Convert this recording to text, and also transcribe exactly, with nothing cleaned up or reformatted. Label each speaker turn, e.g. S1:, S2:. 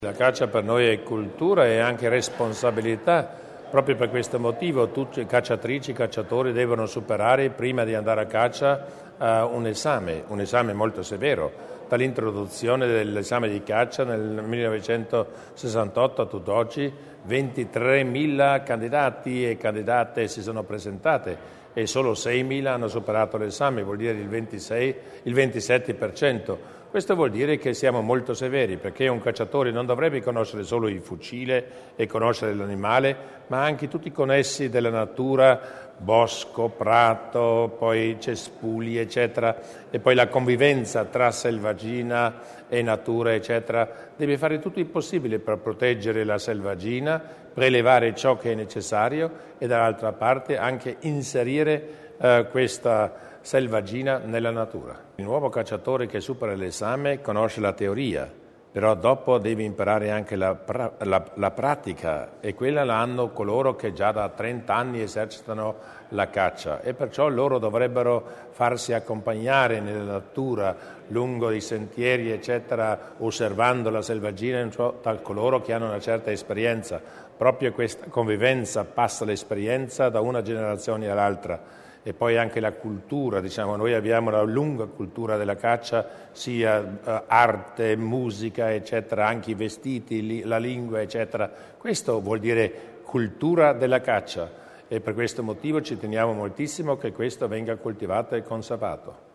S1: La caccia per noi è cultura e anche responsabilità, proprio per questo motivo tutti i cacciatrici e cacciatori devono superare prima di andare a caccia uh, un esame, un esame molto severo, dall'introduzione dell'esame di caccia nel millenovecentosessantotto a tutt'oggi ventitremila candidati e candidate si sono presentate e solo seimila hanno superato l'esame, vuol dire il ventisei, il ventisette per cento. Questo vuol dire che siamo molto severi, perché un cacciatore non dovrebbe conoscere solo il fucile e conoscere l'animale, ma anche tutti i connessi della natura, bosco, prato, poi cespugli, eccetera, e poi la convivenza tra selvaggina e natura, eccetera. Deve fare tutto il possibile per proteggere la selvaggina, prelevare ciò che è necessario e dall'altra parte anche inserire eh, questa selvaggina nella natura. Il nuovo cacciatore che supera l'esame conosce la teoria, però dopo deve imparare anche la, pra- la, la pratica e quella la hanno coloro che già da trenta anni esercitano la caccia e perciò loro dovrebbero farsi accompagnare nella natura lungo i sentieri eccetera, osservando la selvaggina da coloro che hanno una certa esperienza. Proprio questa convivenza passa l'esperienza da una generazione all'altra. E poi anche la cultura, diciamo, noi abbiamo una lunga cultura della caccia, sia uh, arte, musica, eccetera, anche i vestiti, li, la lingua, eccetera. Questo vuol dire cultura della caccia e per questo motivo ci teniamo moltissimo che questo venga coltivato e conservato.